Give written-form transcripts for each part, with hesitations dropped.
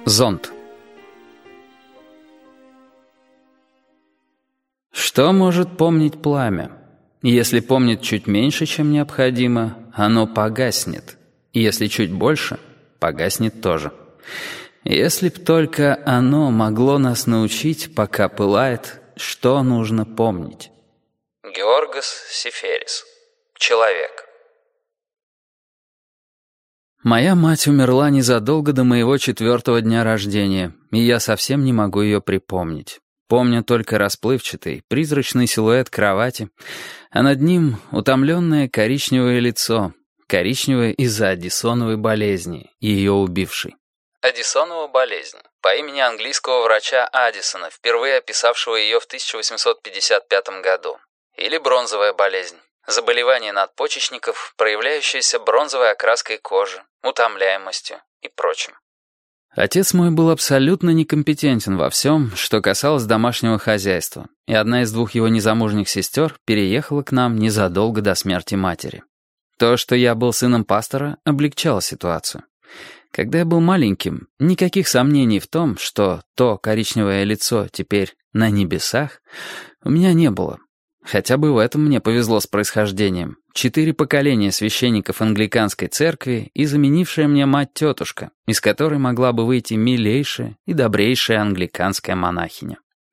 Зонт. Что может помнить пламя? Если помнит чуть меньше, чем необходимо, оно погаснет. Если чуть больше, погаснет тоже. Если б только оно могло нас научить, пока пылает, что нужно помнить. Георгос Сиферис. Человек. Моя мать умерла незадолго до моего 4-го дня рождения, и я совсем не могу ее припомнить. Помню только расплывчатый, призрачный силуэт кровати, а над ним утомленное коричневое лицо, коричневое из-за Аддисоновой болезни, ее убившей. Аддисонова болезнь, по имени английского врача Аддисона, впервые описавшего ее в 1855 году. Или бронзовая болезнь. Заболевание надпочечников, проявляющееся бронзовой окраской кожи, утомляемостью и прочим. Отец мой был абсолютно некомпетентен во всем, что касалось домашнего хозяйства, и одна из 2 его незамужних сестер переехала к нам незадолго до смерти матери. То, что я был сыном пастора, облегчало ситуацию. Когда я был маленьким, никаких сомнений в том, что то коричневое лицо теперь на небесах, у меня не было. Хотя бы в этом мне повезло с происхождением. 4 поколения священников англиканской церкви и заменившая мне мать-тетушка, из которой могла бы выйти милейшая и добрейшая англиканская монахиня.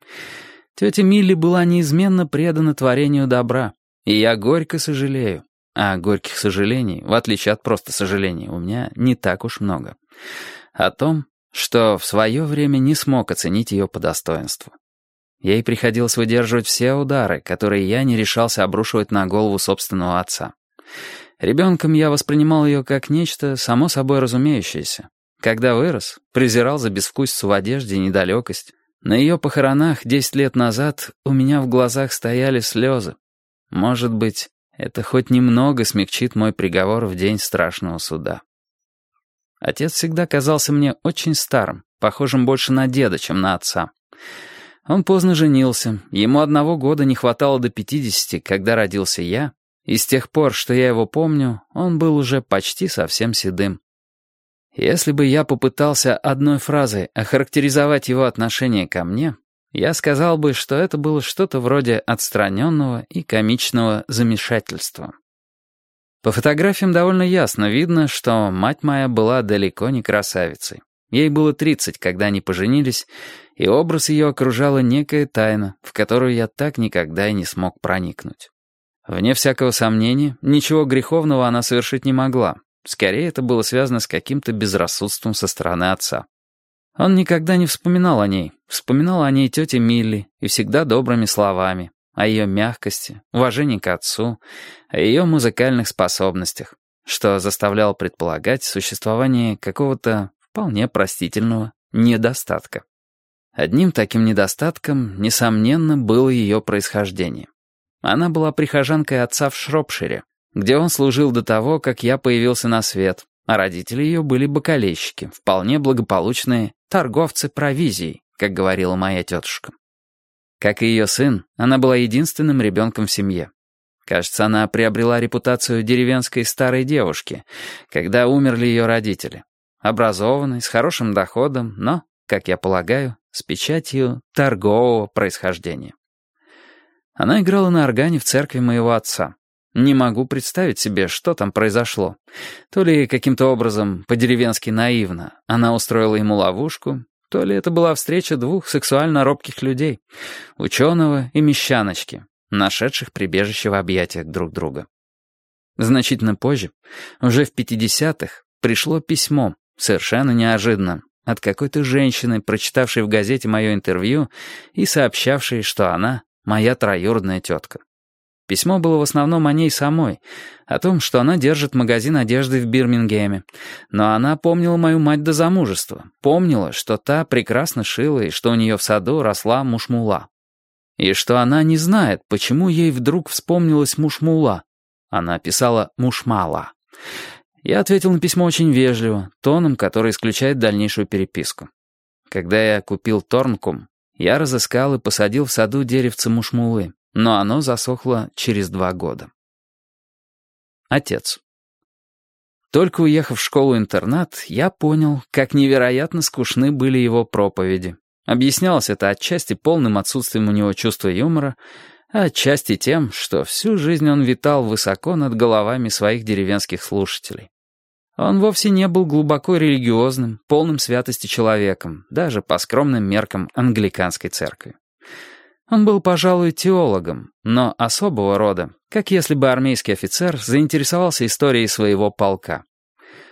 Тетя Милли была неизменно предана творению добра, и я горько сожалею. А горьких сожалений, в отличие от просто сожалений, у меня не так уж много. О том, что в свое время не смог оценить ее по достоинству. Ей приходилось выдерживать все удары, которые я не решался обрушивать на голову собственного отца. Ребенком я воспринимал ее как нечто само собой разумеющееся. Когда вырос, презирал за безвкусицу в одежде и недалекость. На ее похоронах 10 лет назад у меня в глазах стояли слезы. Может быть, это хоть немного смягчит мой приговор в день страшного суда. Отец всегда казался мне очень старым, похожим больше на деда, чем на отца. Он поздно женился, ему 1 года не хватало до 50, когда родился я, и с тех пор, что я его помню, он был уже почти совсем седым. Если бы я попытался одной фразой охарактеризовать его отношение ко мне, я сказал бы, что это было что-то вроде отстраненного и комичного замешательства. По фотографиям довольно ясно видно, что мать моя была далеко не красавицей. Ей было 30, когда они поженились, и образ ее окружала некая тайна, в которую я так никогда и не смог проникнуть. Вне всякого сомнения, ничего греховного она совершить не могла. Скорее, это было связано с каким-то безрассудством со стороны отца. Он никогда не вспоминал о ней. Вспоминала о ней тетя Милли, и всегда добрыми словами, о ее мягкости, уважении к отцу, о ее музыкальных способностях, что заставляло предполагать существование какого-то вполне простительного недостатка. Одним таким недостатком, несомненно, было ее происхождение. Она была прихожанкой отца в Шропшире, где он служил до того, как я появился на свет, а родители ее были бакалейщики, вполне благополучные торговцы провизией, как говорила моя тетушка. Как и ее сын, она была единственным ребенком в семье. Кажется, она приобрела репутацию деревенской старой девушки, когда умерли ее родители. Образованной, с хорошим доходом, но, как я полагаю, с печатью торгового происхождения. Она играла на органе в церкви моего отца. Не могу представить себе, что там произошло. То ли каким-то образом, по-деревенски наивно, она устроила ему ловушку, то ли это была встреча 2 сексуально робких людей, ученого и мещаночки, нашедших прибежище в объятиях друг друга. Значительно позже, уже в 50-х, пришло письмо, совершенно неожиданно, от какой-то женщины, прочитавшей в газете мое интервью и сообщавшей, что она моя троюродная тетка. Письмо было в основном о ней самой, о том, что она держит магазин одежды в Бирмингеме. Но она помнила мою мать до замужества, помнила, что та прекрасно шила и что у нее в саду росла мушмула. И что она не знает, почему ей вдруг вспомнилась мушмула. Она писала «мушмала». Я ответил на письмо очень вежливо, тоном, который исключает дальнейшую переписку. Когда я купил Торнкум, я разыскал и посадил в саду деревце мушмулы, но оно засохло через 2 года. Отец. Только уехав в школу-интернат, я понял, как невероятно скучны были его проповеди. Объяснялось это отчасти полным отсутствием у него чувства юмора, а отчасти тем, что всю жизнь он витал высоко над головами своих деревенских слушателей. Он вовсе не был глубоко религиозным, полным святости человеком, даже по скромным меркам англиканской церкви. Он был, пожалуй, теологом, но особого рода, как если бы армейский офицер заинтересовался историей своего полка.